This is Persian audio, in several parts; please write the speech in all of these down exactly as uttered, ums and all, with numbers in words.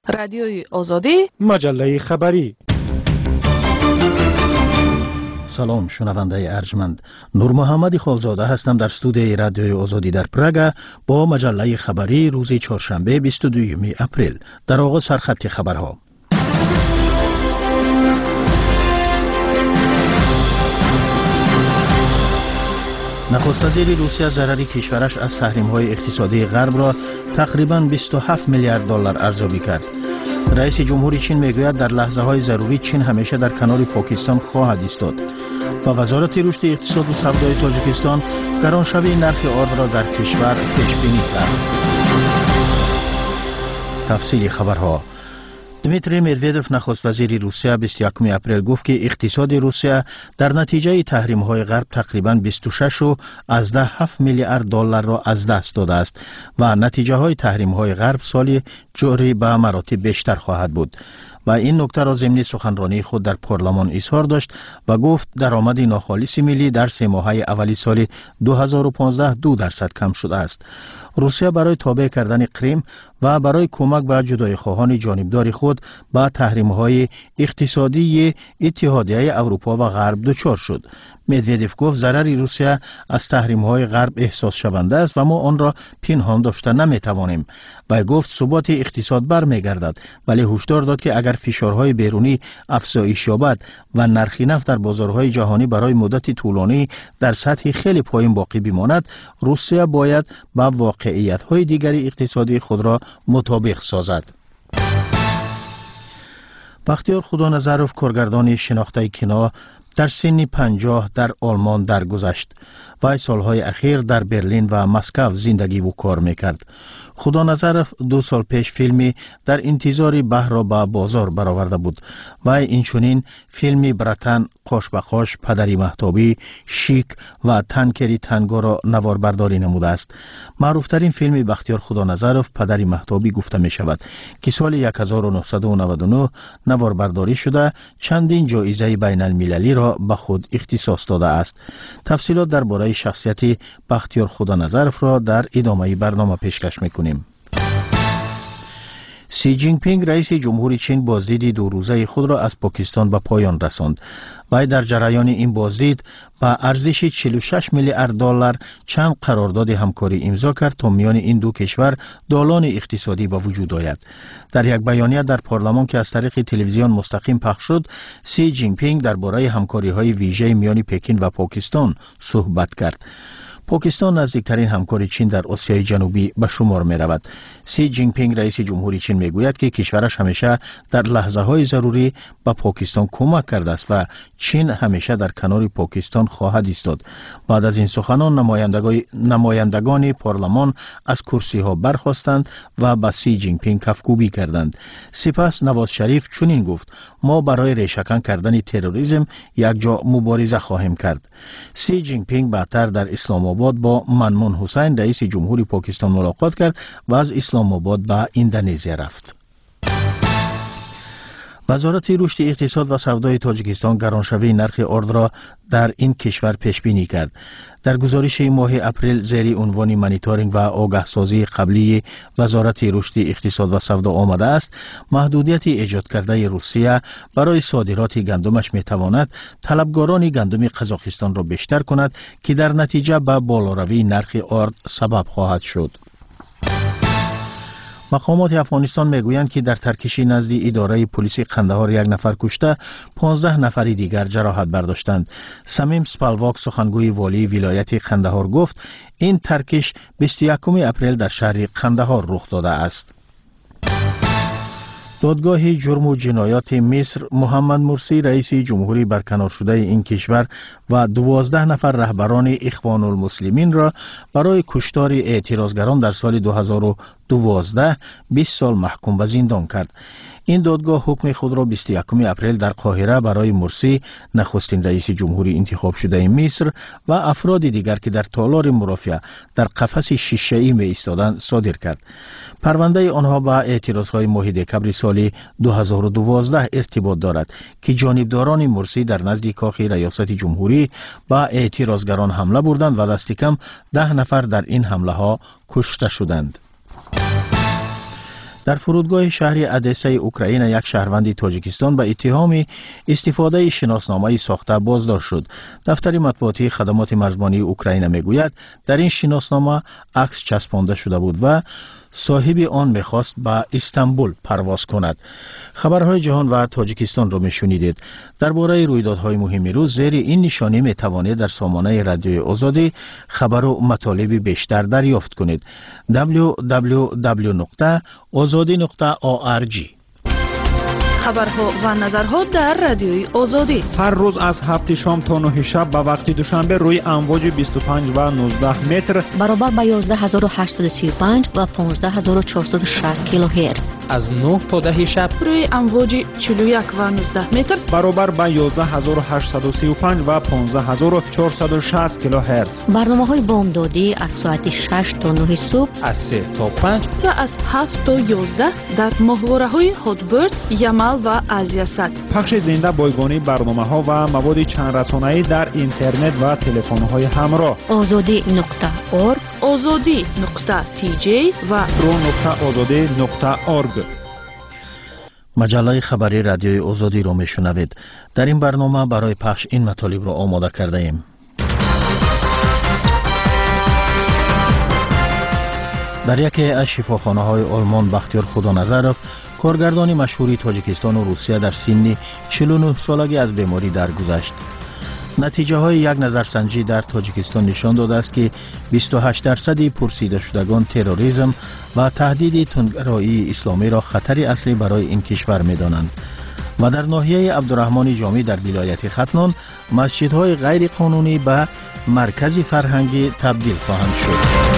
رادیوی آزادی، مجله خبری. سلام شنونده ارجمند، نور محمد خالزاده هستم در استودیوی رادیوی آزادی در پراگ با مجله خبری روز چهارشنبه بیست و دوم اپریل. در آغاز سرخط خبرها. نخست وزیر روسیه ضرر کشورش از تحریم‌های اقتصادی غرب را تقریباً بیست و هفت میلیارد دلار ارزیابی کرد. رئیس جمهوری چین میگوید در لحظه‌های ضروری چین همیشه در کنار پاکستان خواهد ایستاد. و وزارت رشد اقتصاد و سودای تاجیکستان گرانشوی نرخ آرد را در کشور پیش بینی کرد. تفصیل خبرها. دمیتری مدودف نخست وزیر روسیه بیست و یکم اپریل گفت که اقتصاد روسیه در نتیجه تحریم‌های غرب تقریباً بیست و شش و از ده هفت میلیارد دلار را از دست داده است و نتیجه‌های تحریم‌های غرب سال جاری به مراتب بیشتر خواهد بود. و این نکته را ضمن سخنرانی خود در پارلمان اظهار داشت و گفت درآمد ناخالص ملی در سه ماهه اولی سال دو هزار و پانزده دو درصد کم شده است. روسیه برای تابع کردن کریم و برای کمک به جدای خواهان جانبدار خود با تحریم‌های اقتصادی اتحادیه اروپا و غرب دچار شد. مدودف گفت ضرر روسیه از تحریم‌های غرب احساس شونده است و ما آن را پنهان داشته نمی‌توانیم. و گفت ثبات اقتصاد برمیگردد، ولی هشدار داد که اگر فشارهای بیرونی افزایش یابد و نرخ نفت در بازارهای جهانی برای مدت طولانی در سطح خیلی پایین باقی بماند، روسیه باید با واقعیت‌های دیگری اقتصادی خود را مطابق سازد. بختیار خدانظرف کارگردان شناخته کینا در سن پنجاه در آلمان درگذشت و سالهای اخیر در برلین و مسکو زندگی و کار میکرد. خدانظرف دو سال پیش فیلمی در انتظار بحر را به بازار برآورده بود و اینچنین فیلمی برتن، قاش به قاش، پدری مهتابی، شیک و تنکری تنگو را نواربرداری نموده است. معروفترین فیلم بختیار خدانظرف پدری مهتابی گفته می شود که سال هزار و نهصد و نود و نه نواربرداری شده چندین جایزه بین المللی را به خود اختصاص داده است. تفصیلات درباره شخصیت بختیار خدانظرف را در ادامه برنامه پیشکش می‌کنیم. سی جین پینگ رئیس جمهوری چین بازدید دو روزه خود را از پاکستان به پایان رساند. وی در جریان این بازدید با ارزش چهل و شش میلیارد دلار چند قرارداد همکاری امضا کرد تا میان این دو کشور دالان اقتصادی به وجود آید. در یک بیانیه در پارلمان که از طریق تلویزیون مستقیم پخش شد، سی جین پینگ درباره همکاری‌های ویژه میان پکین و پاکستان صحبت کرد. پاکستان نزدیکترین همکار چین در آسیای جنوبی به شمار می رود. سی جین پینگ رئیس جمهوری چین می گوید که کشورش همیشه در لحظه های ضروری به پاکستان کمک کرده است و چین همیشه در کنار پاکستان خواهد ایستاد. بعد از این سخنان نمایندگان نمایندگان پارلمان از کرسی ها برخاستند و به سی جین پینگ کفگویی کردند. سپس نواز شریف چنین گفت: ما برای ریشه‌کن کردن تروریسم یک جا مبارزه خواهیم کرد. سی جین پینگ بعدتر در اسلام آباد با منمون حسین رئیس جمهوری پاکستان ملاقات کرد و از اسلام آباد به اندونزیا رفت. وزارت رشد اقتصاد و سودای تاجیکستان گرانشوی نرخ آرد را در این کشور پیش بینی کرد. در گزارش ماه اپریل زیر عنوان مانیتورینگ و آگاهسازی قبلی وزارت رشد اقتصاد و سودا آمده است: محدودیت ایجاد کرده روسیه برای صادرات گندمش میتواند طلبگاران گندم قزاقستان را بیشتر کند که در نتیجه به بالاروی نرخ آرد سبب خواهد شد. مقامات افغانستان میگویند که در ترکشی نزد اداره پلیس قندهار یک نفر کشته، پانزده نفری دیگر جراحت برداشتند. سمیم سپالواک سخنگوی والی ولایت قندهار گفت این ترکش بیست و یکم اپریل در شهر قندهار رخ داده است. دادگاه جرم و جنایات مصر محمد مرسی رئیس جمهوری برکنار شده این کشور و دوازده نفر رهبران اخوان المسلمین را برای کشتار اعتراضگران در سال دو هزار و دوازده بیست سال محکوم به زندان کرد. این دادگاه حکم خود را بیست و یکم اپریل در قاهره برای مرسی نخستین رئیس جمهوری انتخاب شده مصر و افراد دیگر که در تالار مرافعه در قفس شیشه‌ای می ایستادند صادر کرد. پرونده آنها با اعتراضهای ماه دکمبر سال دو هزار و دوازده ارتباط دارد که جانبداران مرسی در نزد کاخ ریاست جمهوری با اعتراضگران حمله بردند و دست کم ده نفر در این حمله ها کشته شدند. در فرودگاه شهر ادسه اوکراین یک شهروند تاجیکستان به اتهام استفاده شناسنامه ساخته بازداشت شد. دفتر مطبوعاتی خدمات مرزبانی اوکراین میگوید در این شناسنامه عکس چسبانده شده بود و صاحب آن میخواست به استانبول پرواز کند. خبرهای جهان و تاجیکستان را میشنیدید. درباره رویدادهای مهم روز زیر این نشانی میتوانید در سامانه رادیوی آزادی خبر و مطالب بیشتر دریافت کنید. دبلیو دبلیو دبلیو نقطه آزادی نقطه او آر جی. خبرها و نظرها در رادیوی آزادی هر روز از هفت شام تا نه شب به وقت دوشنبه روی امواج بیست و پنج و نوزده متر برابر با یازده هزار و هشتصد و سی و پنج و پانزده هزار و چهارصد و شصت کیلوهرتز، از نه تا ده شب روی امواج چهل و یک و نوزده متر برابر با یازده هزار و هشتصد و سی و پنج و پانزده هزار و چهارصد و شصت کیلوهرتز. برنامه‌های بامدادی از ساعت شش تا نه صبح، از سه تا پنج و از هفت تا یازده در ماهواره‌های هاتبرد، یمل و آزیاسات. پخش زنده بایگانی برنامه‌ها و مواد چند رسانه‌ای در اینترنت و تلفن‌های همراه. آزادی نقطه اورگ، آزادی نقطه تی جی و رو نقطه آزادی نقطه اورگ. مجله خبری رادیوی آزادی را میشنوید. در این برنامه برای پخش این مطالب را آماده کرده ایم. در یکی از شفاخانه‌های آلمان بختیار خدانظرف، کارگردان مشهوری تاجیکستان و روسیه در سن چهل و نه سالگی از بیماری درگذشت. نتیجه های یک نظرسنجی در تاجیکستان نشان داده است که بیست و هشت درصد پرسیده شدگان تروریسم و تهدید تندگرایی اسلامی را خطری اصلی برای این کشور می دانند. و در ناحیه عبدالرحمن جامی در ولایت ختلان مسجدهای غیر قانونی به مرکز فرهنگی تبدیل خواهند شد.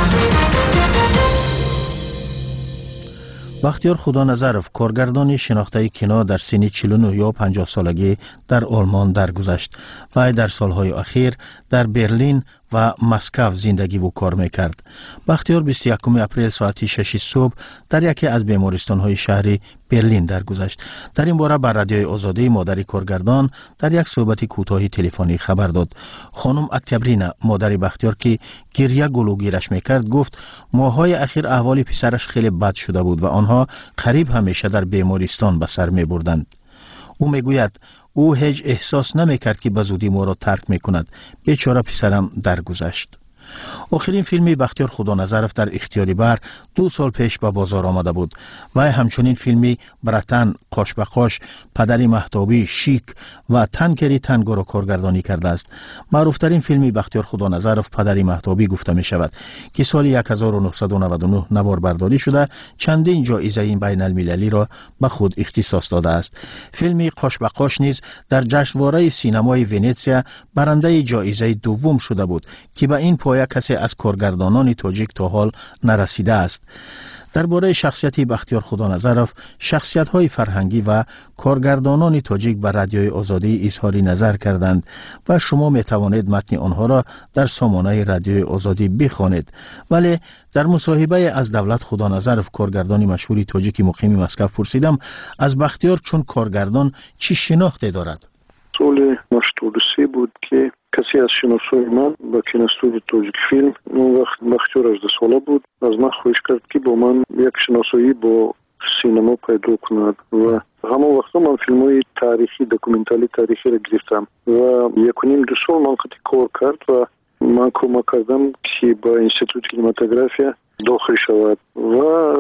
بختیار خدانظرف کارگردان شناخته کینو در سن چهل و نه یا پنجاه سالگی در آلمان درگذشت و در سالهای اخیر در برلین و مسکو زندگی و کار میکرد. بختیار بیست و یکم اپریل ساعت شش صبح در یکی از بیمارستان‌های شهر برلین درگذشت. در این باره بر رادیوی آزادی مادر کارگردان در یک صحبت کوتاه تلفنی خبر داد. خانم اکتبرین، مادر بختیار که گریه گلوگیرش میکرد، گفت ماه‌های اخیر احوال پسرش خیلی بد شده بود و آنها قریب همیشه در بیمارستان به سر میبردند. او میگوید او هیچ احساس نمیکرد که به زودی ما را ترک میکند. بیچاره پسرم درگذشت. آخرین فیلمی بختیار خدانظرف در اختیاری بر دو سال پیش به بازار آمده بود و همچنین فیلمی برتن، قاش به قاش، پدری مهتابی، شیک و تنکری تنگو را کارگردانی کرده است. معروفترین فیلمی بختیار خدانظرف پدری مهتابی گفته می شود که سال هزار و نهصد و نود و نه نوار برداری شده چندین جایزه این بین المللی را به خود اختصاص داده است. فیلمی قاش به قاش نیز در جشنواره سینمای ونیزیا برنده جایزه دوم شده بود که به این پایه کسی از کارگردانان تاجیک تا حال نرسیده است. درباره شخصیت بختیار خدانظرف، شخصیت‌های فرهنگی و کارگردانان تاجیک به رادیوی آزادی اظهار نظر کردند و شما می‌توانید متن آنها را در سامانه رادیوی آزادی بخوانید. ولی در مصاحبه از دولت خدانظرف، کارگردان مشهور تاجیک مقیم مسکو، پرسیدم از بختیار چون کارگردان چی شناخته دارد. سال هشتاد و سه بود که کسی از شناسای من با کینوستودیو تاجیک فیلم اون وقت بختیار هجده ساله بود از من خواهش کرد که با من یک شناسایی با سینما پیدا کند و همون وقتا من فیلم های تاریخی دکومنتری تاریخی را گرفتم و یک و نیم دو سال من خطی کار کرد و من کمک کردم که با انستیتوت کینماتوگرافیا داخل شود و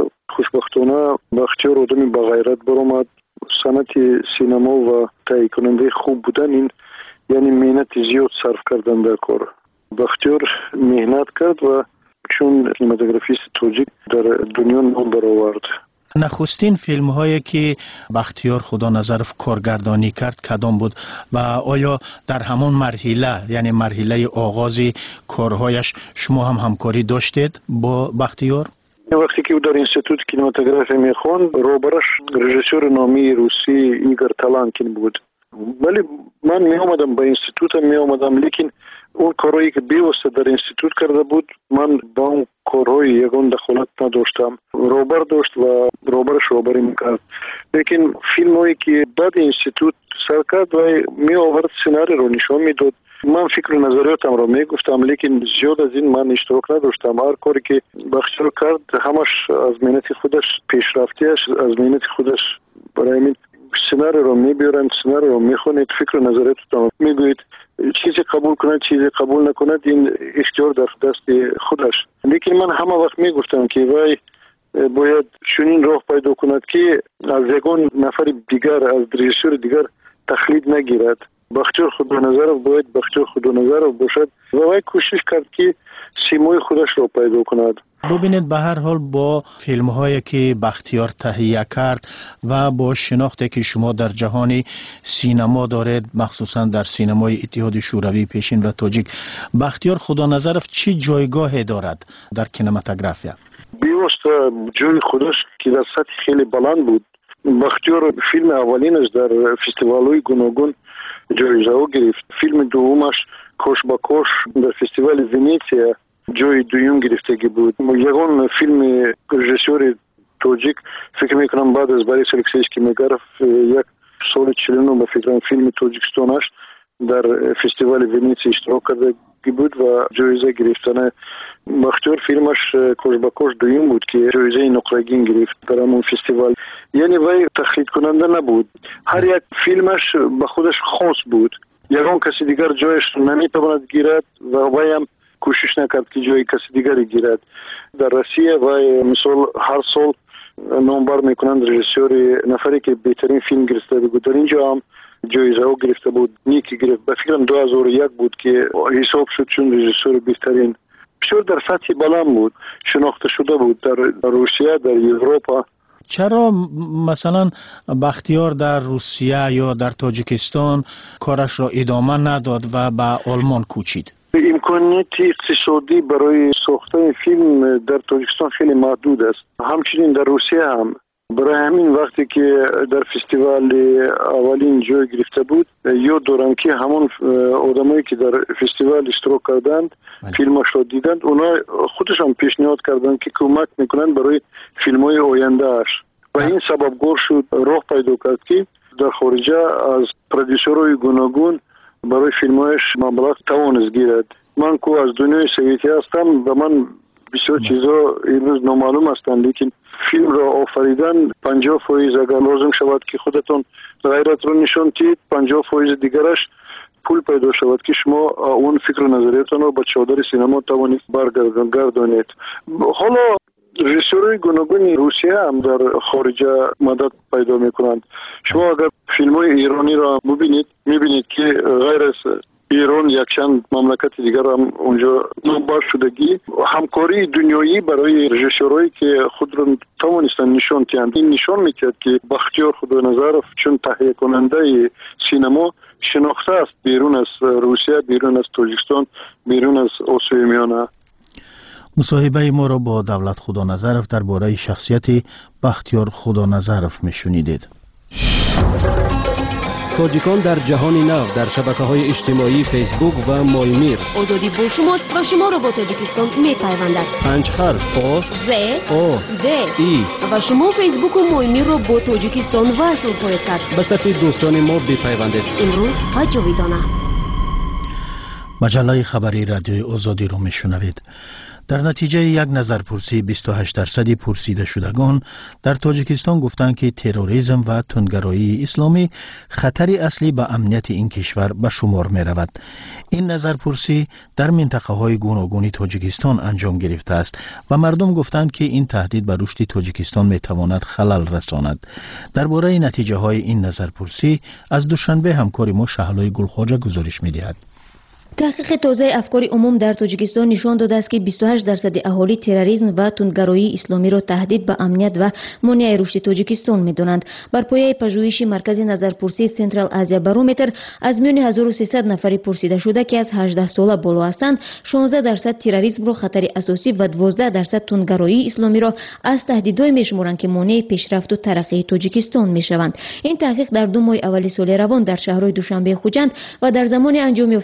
خوشبختانه بختیار آدمی با غیرت برآمد. صنعت سینما و تهیه کننده خوب بودن این یعنی مهنت زیاد صرف کردن در کار. بختیار مهنت کرد و چون کینماتوگرافیست تاجیک در دنیا نام برآورد. نخستین فیلم هایی که بختیار خدانظرف کارگردانی کرد کدام بود و آیا در همان مرحله یعنی مرحله آغاز کارهایش شما هم همکاری داشتید با بختیار؟ وقتی که او در انستیتوت کینماتوگرافی میخواند روبرش رژیسور نامی روسی ایگور تالانکین بود. ولی من می آمدم با انستیتوت می آمدم لیکن اون کارهایی که بیوسته در انستیتوت کرده بود من با اون کارهای یگان دخالت نداشتم. روبر داشت و روبرش روبری میکرد. لیکن فیلم هایی که بعد انستیتوت سر کرد و می آورد سیناری رو نشان میداد من فکر و نظریاتم را میگفتم، لیکن زیاد از این من اشتراک نداشتم. هر کاری که بختیار کرد همش از مهنت خودش پیشرفتیش، از مهنت خودش. برای همین سناریو رو میبیارن، سناریو رو میخونید، فکر و نظریاتتون میگوید، چیزی قبول کند چیزی قبول نکند این اختیار در دست خودش. لیکن من همه وقت میگفتم که وای باید چنین راه پیدا کند که از یگان نفر دیگر، از رژیسور دیگر تقلید نگیرد. بختیار خودنظرов باید بختیار خودنظرов باشد و وای کوشش کرد که سیمای خودش را پیدا کند. ببینید به هر حال با فیلم هایی که بختیار تهیه کرد و با شناختی که شما در جهان سینما دارید، مخصوصا در سینمای اتحاد شوروی پیشین و تاجیک، بختیار خودنظرов چه جایگاهی دارد در کینماتوگرافیا؟ بیوسته جای خودش که در سطح خیلی بلند بود. بختیار فیلم اولینش در فستیوال‌های گوناگون جایزه گرفت. فیلم دومش کوش با کوش در فستیوال ونیزیا جای دوم گرفتگی بود. یگان فیلم رژیسور تاجیک فکر میکنم بعد از باریس الکسییوسکی میگرف یک سال چهل و نه به فکرم فیلم تاجیکستانش در فستیوال ونیزیا اشتراک کرده بود و جایزه گرفتن. بختیار فیلمش کوش با کوش دوم بود که جایزه نقره‌گین گرفت در همون فستیوال. یعنی وای تقلید کننده نبود، هر یک فیلمش به خودش خاص بود. یگان کسی دیگر جایش نمیتواند گیرد و وای هم کوشش نکرد که جای کسی دیگری گیرد. در روسیه وای مثال هر سال نامبر میکنند رژیسور نفری که بهترین فیلم گرفته بود. در اینجا هم جایزه او گرفته بود، نیکی گرفت. به فکرم دو هزار و یک بود که حساب شد چون رژیسور بهترین. بسیار در سطح بلند بود، شناخته شده بود در روسیه، در اروپا. چرا مثلا بختیار در روسیه یا در تاجیکستان کارش را ادامه نداد و به آلمان کوچید؟ امکانیت اقتصادی برای ساختن فیلم در تاجیکستان خیلی محدود است. همچنین در روسیه هم. برای همین وقتی که در فستیوال اولین جای گرفته بود، یاد دارم که همون آدمایی که در فستیوال اشتراک کردند فیلمش را دیدند، اونا خودشان پیشنهاد کردند که کمک میکنند برای فیلم‌های آینده اش و این سببگار شد راه پیدا کرد که در خارجه از پرودیوسرهای گوناگون برای فیلم‌هایش مبلغ توانست گیرد. من که از دنیای سویتی هستم و من بسیار چیزا امروز نامعلوم هستند، لیکن فیلم را آفریدن پنجاه فایز اگر لازم شود که خودتون غیرت را نشان دهید، پنجاه فایز دیگرش پول پیدا شود که شما اون فکر و نظریتون را به چادر سینما توانید برگردانید. حالا رژیسورهای گوناگون روسیه هم در خارج مدد پیدا میکنند. شما اگر فیلم‌های ایرانی را ببینید میبینید که غیر از ایران یک چند مملکت دیگر هم اونجا نامبر شدگی همکاری دنیایی برای رژیسورایی که خود را توانستن نشان دهند. این نشان میکرد که بختیار خودنظرov چون تهیه کننده سینما شناخته است بیرون از روسیه، بیرون از تاجیکستان، بیرون از آسیای میانه. مصاحبه ما را با دولت خودنظرov درباره شخصیت بختیار خودنظرov میشنیدید. تاجیکان در جهان نو در شبکه‌های اجتماعی فیسبوک و مایمیر. آزادی با شماست و شما را با تاجیکستان می‌پیوندد. پنج حرف آ ز آ د ای و شما فیسبوک و مایمیر را با تاجیکستان وصل خواهید کرد. به صفحه دوستان ما بپیوندید. امروز و جاویدانه. مجله خبری رادیوی آزادی رو میشنوید. در نتیجه یک نظرپرسی بیست و هشت درصد پرسیده شدگان در تاجیکستان گفتند که تروریسم و تندگرایی اسلامی خطری اصلی به امنیت این کشور به شمار می رود. این نظرپرسی در منطقه های گوناگون تاجیکستان انجام گرفته است و مردم گفتند که این تهدید به رشد تاجیکستان می تواند خلل رساند. درباره نتیجه های این نظرپرسی از دوشنبه همکار ما شهلای گلخواجه گزارش می دهد. تحقیق تازه افکار عموم در تاجیکستان نشان داده است که بیست و هشت درصد اهالی تروریسم و تندگرایی اسلامی را تهدید به امنیت و مانع رشد تاجیکستان می‌دانند. بر پایه پژوهش مرکز نظرپرسی سنترال آسیا بارومتر از میان هزار و سیصد نفری پرسیده شده که از هجده ساله بالا هستند، شانزده درصد تروریسم را خطر اساسی و دوازده درصد تندگرایی اسلامی را از تهدیدهای می‌شمارند که مانع پیشرفت و ترقی تاجیکستان می‌شوند. این تحقیق در دو ماه اول سال روان در شهرهای دوشنبه خوجند و در زمان انجام یافته است که جامعه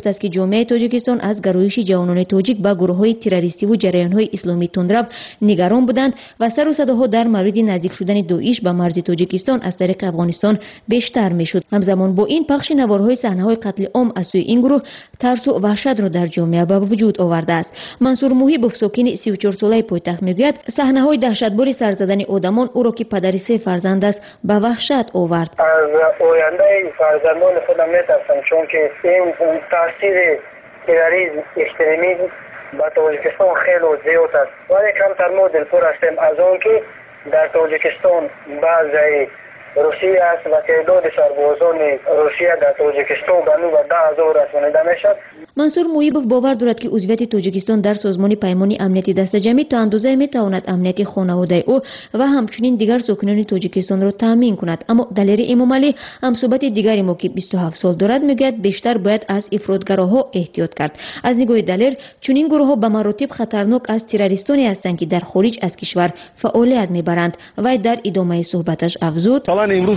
جامعه تاجیکستان از گرایش جوانان تاجیک به گروه‌های تروریستی و جریان‌های اسلامی تندرو نگران بودند و سر و صداها در مورد نزدیک شدن داعش به مرز تاجیکستان از طریق افغانستان بیشتر میشد. همزمان با این پخش نوارهای صحنه‌های قتل عام از سوی این گروه ترس و وحشت را در جامعه به وجود آورده است. منصور موهیبوف ساکن سی و چهار ساله پایتخت میگوید صحنه‌های دهشتبار سر زدن آدمان او را که پدر سه فرزند است به وحشت آورد. از آینده فرزندان خودم میترسم، چون که این تاثیر تروریسم اکستریمیسم به تاجیکستان خیلی زیاد است. ولی کمتر ما دلپور هستیم از آن که در تاجیکستان بعضی روسیه است و تعداد سربازان روسیه در تاجیکستان به نو ده هزار رسانیده میشد. منصور مویبوف باور دارد که عضویت تاجیکستان در سازمان پیمان امنیتی دست جمعی تا اندازه میتواند امنیت خانواده او و همچنین دیگر ساکنان تاجیکستان را تامین کند. اما دلیر امام علی همصحبت دیگری ما که بیست و هفت سال دارد میگوید بیشتر باید از افراطگراها احتیاط کرد. از نگاه دلیر چنین گروه‌ها به مراتب خطرناک از تروریستانی هستند که در خارج از کشور فعالیت میبرند و در ادامه صحبتش افزود امروز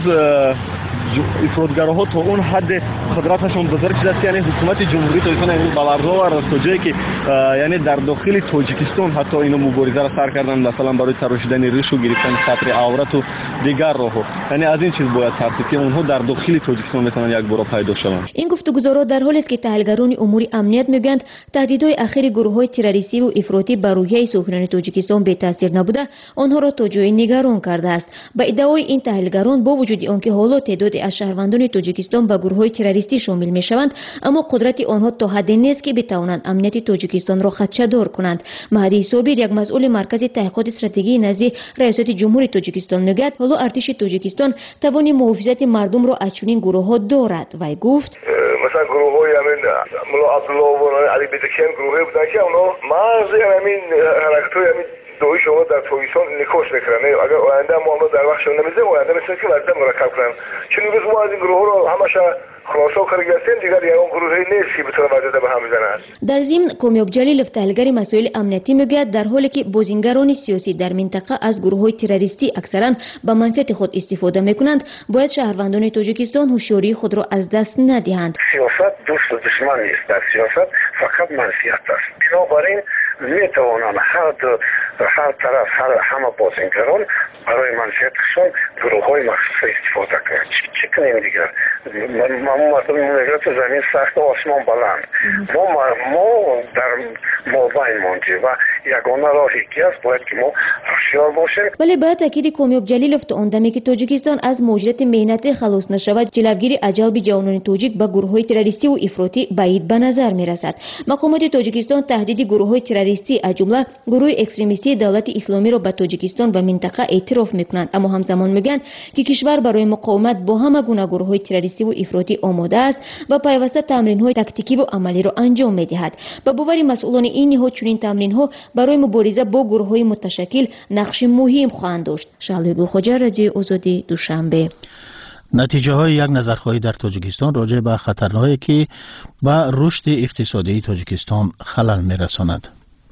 افراطگراها تا اون حد قدرتشون بزرگ شده است، یعنی حکومت جمهوری تاجیکستان امروز باورها و رسوجایی که یعنی در داخل تاجیکستان حتی اینو مبارزه را سر کردن، مثلا برای تراشیدن ریش و گرفتن سطر عورت و دیگر راهها، یعنی از این چیز باید ترسید که اونها در داخل تاجیکستان میتونن یک بار پیدا شوند. این گفتگوها در حالی است که تحلیلگران امور امنیت میگویند تهدیدهای اخیر گروه‌های تروریستی و افراطی بر روحیه ساکنان تاجیکستان بی تاثیر نبوده آنها را تا جای نگران کرده است. با ادعای این تحلیلگران با وجود آنکه حالا تعدادی از شهروندان تاجیکستان به گروه‌های تروریستی شامل میشوند، اما قدرت آنها تا حدی نیست که بتوانند امنیت تاجیکستان را خدشه‌دار کنند. مهدی صابر یک مسئول مرکز تحقیقات استراتژی نزد ریاست جمهوری تاجیکستان میگوید حالا ارتش تاجیکستان توان محافظت مردم را از چنین گروه‌ها دارد و گفت مثلا گروه‌های همین ملا عبدالله و علی بیتکیان گروهی بودن که اونا مرز همین حرکت‌های همین دوی شما در تویسان نکوش میکنن. اگر آینده ما اونا در وقتشون نمیزیم آینده مثل که مرده مرکب کنن، چون روز ما از این گروه رو همش خلاصا کرده گرفتیم دیگر یا اون گروهی نیست که بتونه مرده به هم بزنن. در ضمن کامیاب جلیلوف تحلیلگر مسائل امنیتی میگوید در حالی که بازیگران سیاسی در منطقه از گروه‌های تروریستی اکثرا به منفعت خود استفاده میکنند، باید شهروندان تاجیکستان هوشیاری خود را از دست ندهند. سیاست دوست و دشمن نیست، در سیاست فقط منفعت است. بنابراین میتوانند هر دو هر طرف هر همه بازیگران برای منفعتشون گروه‌های مخصوص استفاده کنند. چی کنیم دیگر؟ ما مردم میگه تو زمین سخت و آسمان بلند. ما ما در مابین ماندیم و یگانه راهی که است باید که ما هوشیار باشیم. ولی باید تاکید کامیاب جلیلوف تا آندمی که تاجیکستان از مهاجرت مهنتی خلاص نشود جلوگیری از جلب جوانان تاجیک به گروه‌های تروریستی و افراطی بعید به نظر میرسد. مقامات تاجیکستان تهدید گروه‌های تروریستی از جمله گروه اکستریمیستی دولت اسلامی را به تاجیکستان و منطقه اعتراف میکنند، اما همزمان میگن که کشور برای مقاومت با همه گونه گروه‌های تروریستی و افراطی آماده است و پیوسته تمرین‌های تاکتیکی و عملی را انجام می‌دهد. به باور مسئولان این نهاد چنین تمرین‌ها برای مبارزه با گروه‌های متشکل نقش مهم خواهند داشت. شعله گلخجر، رادیو آزادی، دوشنبه. نتیجه های یک نظرخواهی در تاجیکستان راجع به خطرهایی که به رشد اقتصادی تاجیکستان خلل می‌رساند.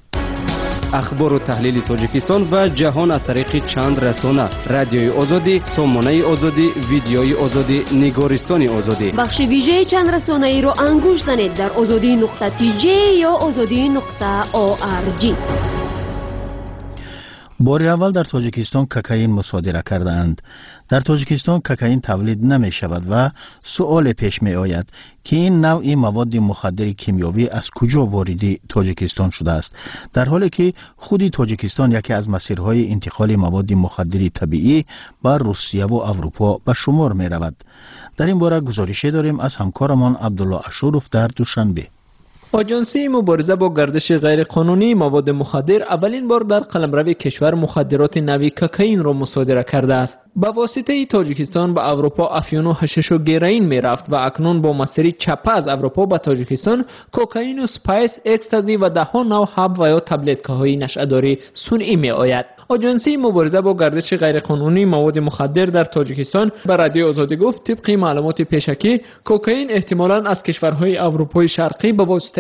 اخبار و تحلیل تاجیکستان و جهان از طریق چند رسانه: رادیوی آزادی، سامانه آزادی، ویدیوی آزادی، نگارستان آزادی. بخش ویژه چند رسانه ای را انگوش زنید در آزادی نقطه تی جی یا آزادی نقطه او آر جی. بار اول در تاجیکستان کوکائین مصادره کردند. در تاجیکستان کوکائین تولید نمی شود و سؤال پیش می آید که این نوع مواد مخدر کیمیاوی از کجا وارد تاجیکستان شده است، در حالی که خود تاجیکستان یکی از مسیرهای انتقال مواد مخدر طبیعی به روسیه و اروپا به شمار می رود. در این باره گزارشی داریم از همکارمان عبدالله اشوروف در دوشنبه. آژانسی مبارزه با گردش غیرقانونی مواد مخدر اولین بار در قلمرو کشور مخدرات نوعی کوکائین را مصادره کرده است. به واسطه تاجیکستان به اروپا افیون و حشیش و گیرین می رفت و اکنون با مسیری چپه از اروپا به تاجیکستان کوکائین و سپایس، اکستازی و ده ها نوع حب و یا تبلتکه های نشه‌داری صنعی می آید. آژانسی مبارزه با گردش غیرقانونی مواد مخدر در تاجیکستان به رادیو آزادی گفت طبق معلومات پیشکی کوکائین احتمالاً از کشورهای اروپای شرقی به واسطه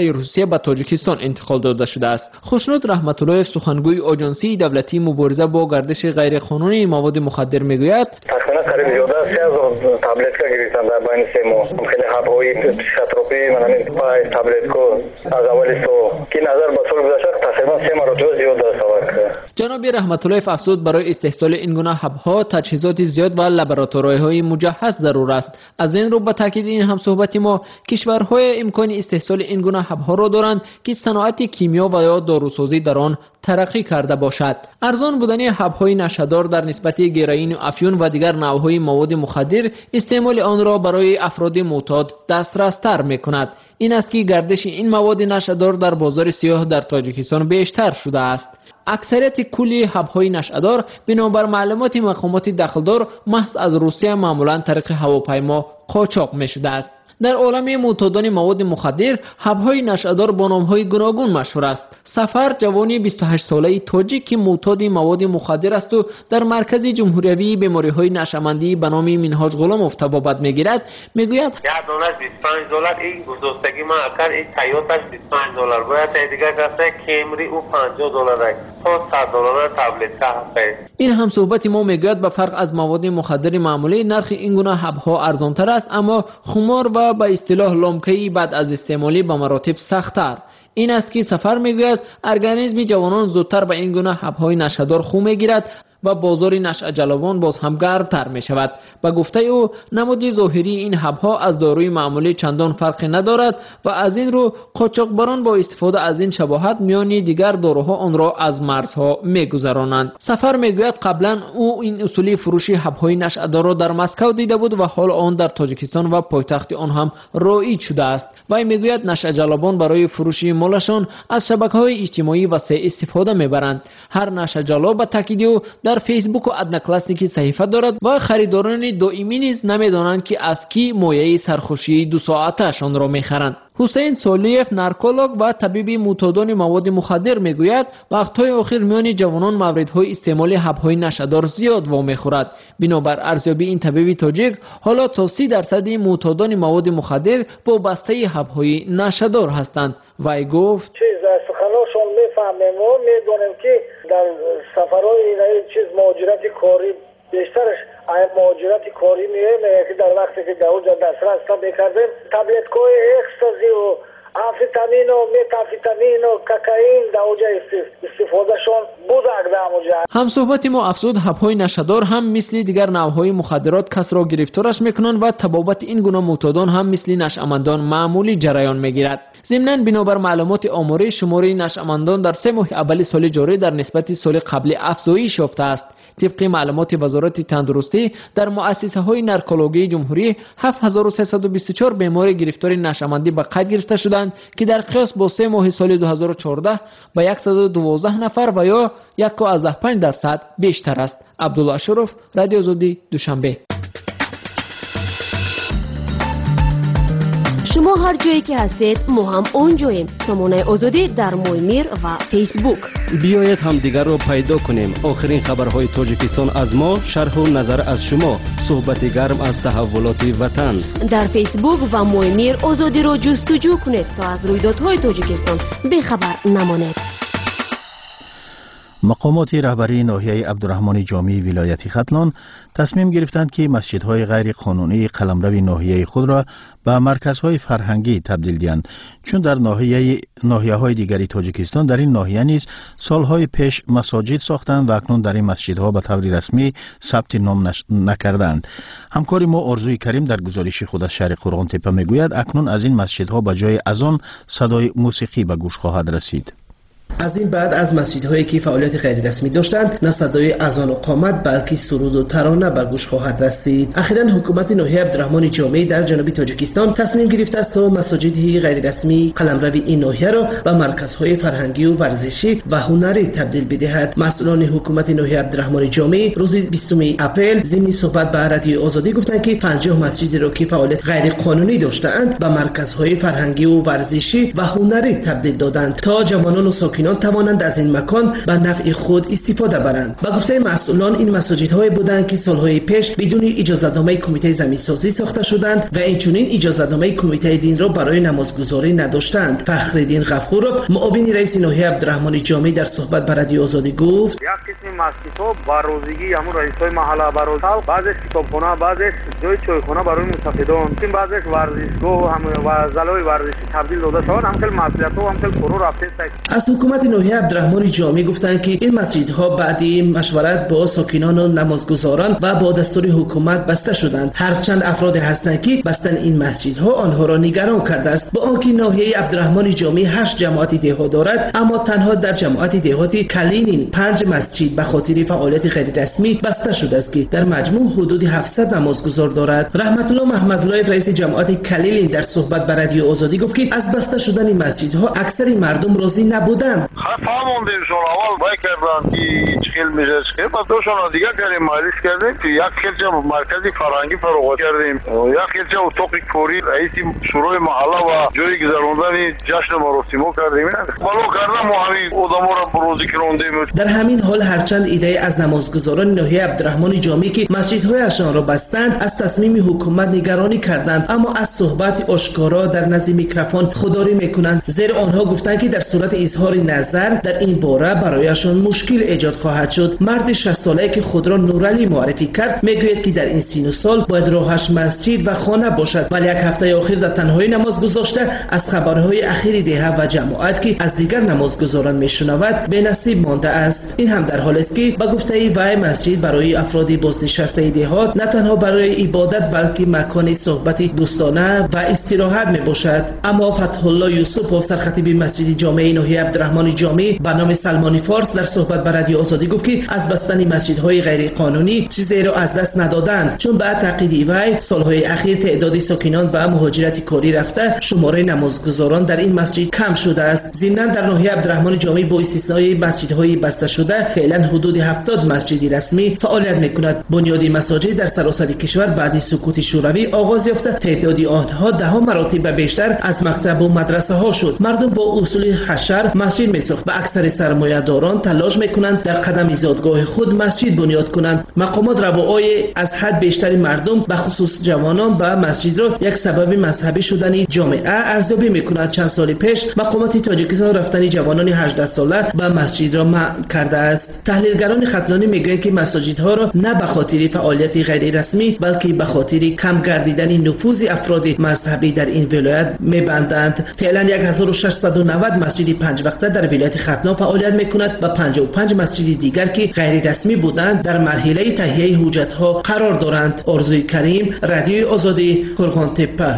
واسطه روسیه به تاجیکستان انتقال داده شده است. خوشنود رحمت اللهیف سخنگوی آژانسی دولتی مبارزه با گردش غیرقانونی مواد مخدر میگوید تقریبا قریب حدود سه هزار تبلت که گرفتن در بین سه ماه. خیلی هب‌های پسیکوتروپی من همین پای تبلت کو از اول سو که نظر به سال گذشته تقریبا سه مرتبه زیاد است. جناب رحمت اللهیف افزود برای استحصال این گونه حب‌ها تجهیزات زیاد و لابراتوارهای مجهز ضرور است. از این رو به تاکید این هم صحبت ما کشورهای امکان استحصال این گونه حب‌ها را دارند که صنعت کیمیا و یا داروسازی در آن ترقی کرده باشد. ارزان بودن حب‌های نشه‌دار در نسبت گرائین و افیون و دیگر نوع‌های مواد مخدر استعمال آن را برای افراد معتاد دسترس‌تر می‌کند. این است که گردش این مواد نشه‌دار در بازار سیاه در تاجیکستان بیشتر شده است. اکثریت کلی حب‌های نشه‌دار بنابر معلومات مقامات دخلدار محض از روسیه معمولاً طریق هواپیما قاچاق می‌شده است. در عالم معتادان مواد مخدر حب‌های نشه‌دار با نام‌های گوناگون مشهور است. سفر جوانی بیست و هشت ساله تاجیک که معتاد مواد مخدر است و در مرکز جمهوری بیماری‌های نشه‌مندی به نام منهاج غلاموف طبابت می‌گیرد میگوید یک دانش بیست و پنج دلار این گذشتگی ما اکر این تایوتاش بیست و پنج دلار باید دیگه گفته کیمری او پنجاه دلار است تا صد دلار تبلت هست. این هم صحبت ما میگوید به فرق از مواد مخدر معمولی نرخ این گونه حب‌ها ارزان‌تر است اما خمار و به اصطلاح لامکه‌ای بعد از استعمالی به مراتب سخت‌تر. این است که سفر میگوید ارگانیسم جوانان زودتر به این گونه حب‌های نشه‌دار خو میگیرد و بازار نشأه جلوان باز هم گرمتر می شود. به گفته او نمود ظاهری این حب‌ها از داروی معمولی چندان فرقی ندارد و از این رو قاچاقبران با استفاده از این شباهت میان دیگر داروها آن را از مرزها می گذرانند. سفر می گوید قبلا او این اصولی فروشی حب‌های نشأه‌دار را در مسکو دیده بود و حال آن در تاجیکستان و پایتخت آن هم رایج شده است. و می گوید نشأه جلبان برای فروشی مالشان از شبکه‌های اجتماعی وسیع استفاده میبرند. هر نشأه جلب به تاکید او در فیسبوک و ادناکلاسنیکی صحیفه دارد و خریداران دائمی نیز نمیدانند که از کی مایه سرخوشی دو ساعتشان را میخرند. حسین سالیف نارکولوگ و طبیب معتادان مواد مخدر میگوید وقت‌های اخیر میان جوانان موردهای استعمال حب‌های نشه‌دار زیاد وامی خورد. بنابر ارزیابی این طبیب تاجیک حالا تا سی درصد معتادان مواد مخدر با بسته حب‌های نشه‌دار هستند. وی گفت چیز از سخنانشون میفهمیم و میدونیم که در سفرهای این چیز مهاجرت کاری بیشترش این مهاجرت کاری میه که در وقتی که در اونجا دسترس میکردیم تبلت‌های اکستازی و آمفتامین و متامفتامین و کوکائین در اونجا استفادهشون بود. هم صحبت ما افزود حب‌های نشه‌دار هم مثل دیگر نوع‌های مخدرات کس را گرفتارش میکنند و تبابت این گونه معتادان هم مثل نشأمندان معمولی جریان میگیرد. ضمناً بنابر معلومات آماری شماره نشأمندان در سه ماه اول سال جاری در نسبت سال قبل افزایش یافته است. طبق معلومات وزارت تندرستی در مؤسسه‌های نارکولوژی جمهوری هفت هزار و سیصد و بیست و چهار بیمار گرفتار نشأمندی به قید گرفته شدند که در قیاس با سه ماه سال دو هزار و چهارده به صد و دوازده نفر و یا یک و از ده پنج درصد بیشتر است. عبدالله اشرف، رادیو آزادی، دوشنبه. شما هر جایی که هستید ما هم اونجاییم. سامانه آزادی در مویمیر و فیسبوک. بیایید همدیگر را پیدا کنیم. آخرین خبرهای تاجیکستان از ما، شرح و نظر از شما، صحبت گرم از تحولات وطن. در فیسبوک و مویمیر آزادی را جستجو کنید تا از رویدادهای تاجیکستان بخبر نمانید. مقامات رهبری ناحیه عبدالرحمن جامی ولایت ختلان تصمیم گرفتند که مسجدهای غیر قانونی قلمرو ناحیه خود را به مرکزهای فرهنگی تبدیل دهند، چون در ناحیه ناحیه‌های دیگری تاجیکستان در این ناحیه نیز سالهای پیش مساجد ساختند و اکنون در این مسجدها به طور رسمی ثبت نام نکردند. همکار ما آرزوی کریم در گزارش خود از شهر قرغان تپه میگوید اکنون از این مسجدها به جای اذان صدای موسیقی به گوش خواهد رسید. از این بعد از مسجدهایی که فعالیت غیر رسمی داشتند نه صدای اذان و قامت بلکه سرود و ترانه به گوش خواهد رسید. اخیراً حکومت ناحیه عبدالرحمن جامی در جنوب تاجیکستان تصمیم گرفته است تا مساجد غیر رسمی قلمرو این ناحیه را به مرکزهای فرهنگی و ورزشی و هنری تبدیل بدهد. مسئولان حکومت ناحیه عبدالرحمن جامی روز بیستم اپریل ضمن صحبت به رادیو آزادی گفتند که پنجاه مسجد را که فعالیت غیر قانونی داشتند به مرکزهای فرهنگی و ورزشی و هنری تبدیل دادند تا جوانان و ساکنان ساکنان توانند از این مکان به نفع خود استفاده برند. با گفته مسئولان این مساجدهای بودند که سالهای پیش بدون اجازه‌نامه کمیته زمین‌سازی ساخته شدند و اینچنین اجازه‌نامه کمیته دین را برای نمازگزاری نداشتند. فخرالدین غفورов معاون رئیس ناحیه عبدالرحمن جامی در صحبت با رادیو آزادی گفت: یک قسم مسجدها با روزگی همون رئیس‌های محله برای بعضیش کتابخانه، بعضیش جای چایخانه برای مسافران، این بعضیش ورزشگاه هم و زلای ورزشی تبدیل داده شدند. هم خیلی مسئولیت‌ها هم خیلی فرو رفته است. از حکومت ناحیه عبدالرحمن جامی گفتند که این مسجدها بعدی مشورت با ساکنان و نمازگزاران و با دستور حکومت بسته شدند. هرچند افراد هستند که بستن این مسجدها آنها را نگران کرده است. با آنکه ناحیه عبدالرحمن جامی هشت جماعت دهات دارد، اما تنها در جماعت دهاتی کلینین پنج مسجد به خاطر فعالیت غیر رسمی بسته شده است که در مجموع حدود هفتصد نمازگزار دارد. رحمت الله محمدلایف رئیس جماعت کلینین در صحبت با رادیو آزادی گفت که از بسته شدن مسجدها اکثر مردم راضی نبودند. فهموندیم شون اول بای کردن که چخیل میشه چخیل بعد دوشون دیگه کردیم مجلس کردیم که یک خیلچه مرکزی فرهنگی فروغ کردیم، یک خیلچه اتاق کوری رئیس شورای محله و جای گذراندن جشن مراسمو کردیم. ولو کردم و همین آدما را بروزی کردیم. در همین حال هرچند ایده از نمازگزاران ناحیه عبدالرحمن جامی که مسجدهایشان را بستند از تصمیم حکومت نگرانی کردند، اما از صحبت آشکارا در نزد میکروفون خودداری میکنند، زیرا آنها گفتند که در صورت اظهار نظر در این باره برایشان مشکل ایجاد خواهد شد. مرد شصت ساله که خود را نورعلی معرفی کرد میگوید که در این سن و سال باید راهش مسجد و خانه باشد، ولی یک هفته اخیر در تنهایی نماز گذاشته از خبرهای اخیر ده و جماعت که از دیگر نمازگزاران میشنود به نصیب مانده است. این هم در حالی است که با گفته وی مسجد برای افراد بازنشسته دهات نه تنها برای عبادت بلکه مکان صحبت دوستانه و استراحت می باشد. اما فتح الله یوسف سرخطیب مسجد جامع ناحیه عبدالرحمن جامی به نام سلمانی فارس در صحبت با رادیو آزادی گفت که از بستن مسجدهای غیر قانونی چیزی را از دست ندادند، چون بعد تقیید وی سالهای اخیر تعداد ساکنان به مهاجرت کاری رفته شماره نمازگزاران در این مسجد کم شده است. ضمن در ناحیه عبدالرحمن جامی با استثنای مسجدهای بسته شده فعلا حدود هفتاد مسجد رسمی فعالیت میکند. بنیاد مساجد در سراسر کشور بعد سکوت شوروی آغاز یافته، تعداد آنها ده ها مراتب بیشتر از مکتب و مدرسه ها شد. مردم با اصول حشر مسجد میساخت و اکثر سرمایه‌داران تلاش میکنند در قدم ایجادگاه خود مسجد بنیاد کنند. مقامات رواهای از حد بیشتر مردم به خصوص جوانان به مسجد را یک سبب مذهبی شدن جامعه ارزیابی میکنند. چند سال پیش مقامات تاجیکستان رفتن جوانان هجده ساله به مسجد را منع کرده است. تحلیلگران ختلانی میگویند که مساجدها را نه به خاطر فعالیت غیر رسمی بلکه به خاطر کم گردیدن نفوذ افراد مذهبی در این ولایت میبندند. فعلا هزار و ششصد و نود مسجد پنج وقته در ولایت ختلان فعالیت میکند و پنجاه و پنج مسجد دیگر که غیر رسمی بودند در مرحله تهیه حجتها قرار دارند. آرزوی کریم، رادیو آزادی، قرغان تپه.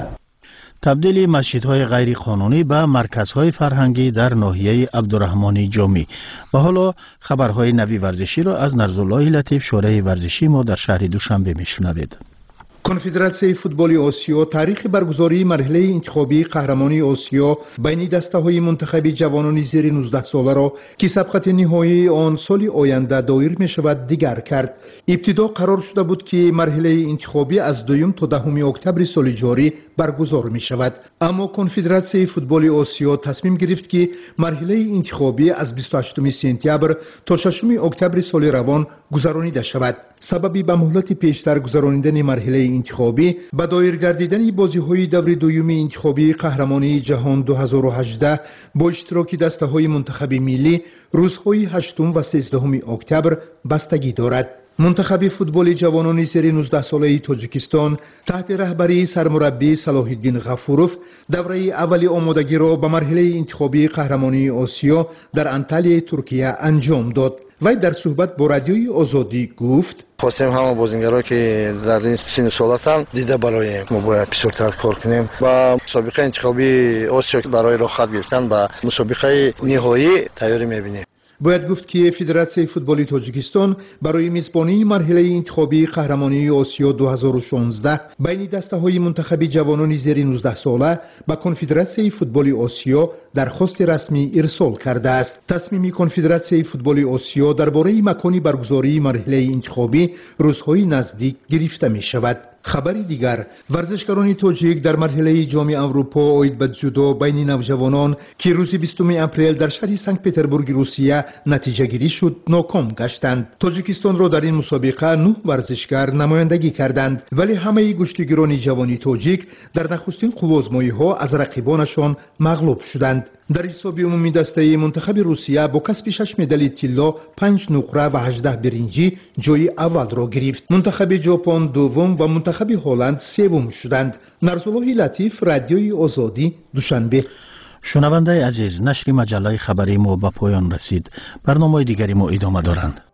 تبدیل مسجدهای غیر قانونی به مرکزهای فرهنگی در ناحیه عبدالرحمن جامی. و حالا خبرهای نوی ورزشی را از نرزالله لطیف شورای ورزشی ما در شهر دوشنبه میشنوید. کنفدراسیون فوتبال آسیا تاریخ برگزاری مرحله انتخابی قهرمانی آسیا بین دسته‌های منتخب جوانان زیر نوزده ساله را که سبقت نهایی آن سال آینده دایر می شود دیگر کرد. ابتدا قرار شده بود که مرحله انتخابی از دوم تا دهم اکتبر سال جاری برگزار می شود، اما کنفدراسیون فوتبال آسیا تصمیم گرفت که مرحله انتخابی از بیست و هشتم سپتامبر تا ششم اکتبر سال روان گذرانیده شود. سببی به مهلت پیشتر گذراندن مرحله انتخابی به دایر گردیدن بازی‌های دور دوم انتخابی قهرمانی جهان دو هزار و هجده با اشتراک دسته‌های منتخب ملی روزهای هشتم و سیزدهم اکتبر بستگی دارد. منتخب فوتبال جوانان زیر نوزده ساله تاجیکستان تحت رهبری سرمربی صلاح الدین غفورов دوره اولی آمادگی را به مرحله انتخابی قهرمانی آسیا در انطالیه ترکیه انجام داد. وی در صحبت با رادیوی آزادی گفت: خواستیم همه بازیگرایی که در این سن سال هستند دیده برایم ما باید بسیارتر کار کنیم و مسابقه انتخابی آسیا برای راه خط گرفتن و مسابقه نهایی تیاری می‌بینیم. باید گفت که فدراسیون فوتبال تاجیکستان برای میزبانی مرحله انتخابی قهرمانی آسیا دو هزار و شانزده بین دسته‌های منتخب جوانان زیر نوزده ساله با کنفدراسیون فوتبال آسیا درخواست رسمی ارسال کرده است. تصمیم کنفدراسیون فوتبال آسیا درباره مکان برگزاری مرحله انتخابی روزهای نزدیک گرفته می شود. خبری دیگر، ورزشکاران تاجیک در مرحله جام اروپا اوید به جودو بین نوجوانان که روز بیستم اپریل در شهر سنت پترزبورگ روسیه نتیجه گیری شد ناکام گشتند. تاجیکستان را در این مسابقه نه ورزشکار نمایندگی کردند، ولی همه گشتیگران جوانی تاجیک در نخستین قوازمایی ها از رقیبانشان مغلوب شدند. در حساب عمومی دسته منتخب روسیه با کسب شش مدال طلا، پنج نقره و هجده برنجی جای اول را گرفت. منتخب ژاپن دوم و منتخب هلند سوم شدند. نرسالله لطیف، رادیوی آزادی، دوشنبه. شنونده عزیز، نشر مجله خبری ما به پایان رسید. برنامه دیگری ما ادامه دارند.